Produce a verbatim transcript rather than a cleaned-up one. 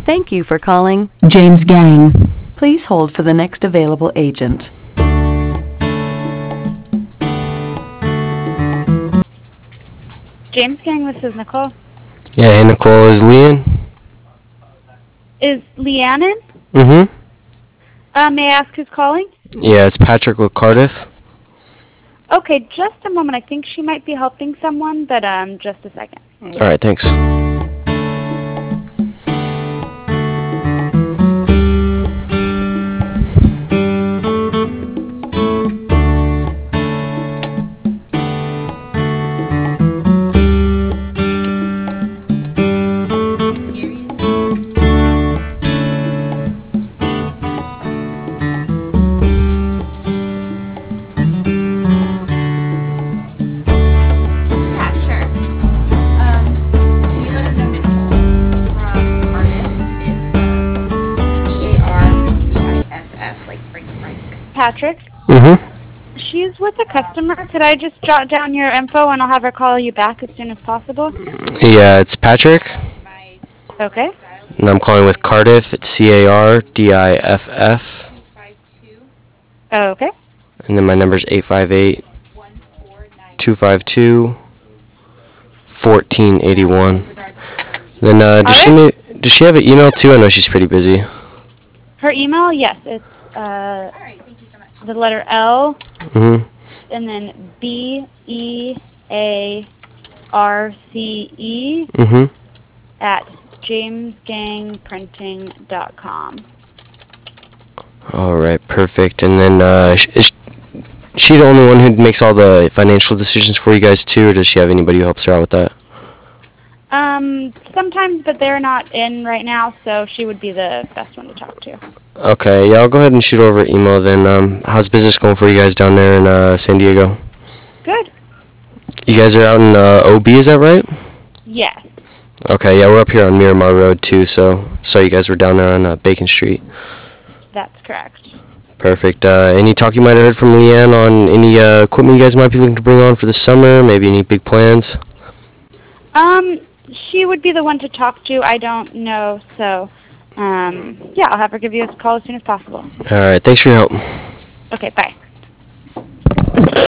Thank you for calling James Gang. Please hold for the next available agent. James Gang, this is Nicole. Yeah, hey Nicole, is Leanne? Is Leanne in? Mm-hmm. Uh, may I ask who's calling? Yeah, it's Patrick with Cardiff. Okay, just a moment. I think she might be helping someone, but um, just a second. Alright, thanks. Patrick? Mm-hmm. She's with a customer. Could I just jot down your info and I'll have her call you back as soon as possible? Yeah, it's Patrick. Okay. And I'm calling with Cardiff. It's C A R D I F F. Okay. And then my number's eight five eight, two five two, one four eight one. Then, uh, does she, Alright. ma- does she have an email too? I know she's pretty busy. Her email? Yes. It's uh, the letter L Mm-hmm. and then B E A R C E Mm-hmm. at james gang printing dot com. Alright, perfect. And then, uh, sh- is she the only one who makes all the financial decisions for you guys too, or does she have anybody who helps her out with that? Um, sometimes, but they're not in right now, so she would be the best one to talk to. Okay, yeah, I'll go ahead and shoot over email then. Um, how's business going for you guys down there in uh, San Diego? Good. You guys are out in uh, O B, is that right? Yes. Okay, yeah, we're up here on Miramar Road too, so so you guys were down there on uh, Bacon Street. That's correct. Perfect. Uh, any talk you might have heard from Leanne on any uh, equipment you guys might be looking to bring on for the summer? Maybe any big plans? Um, she would be the one to talk to. I don't know, so um, yeah, I'll have her give you a call as soon as possible. All right, thanks for your help. Okay, bye.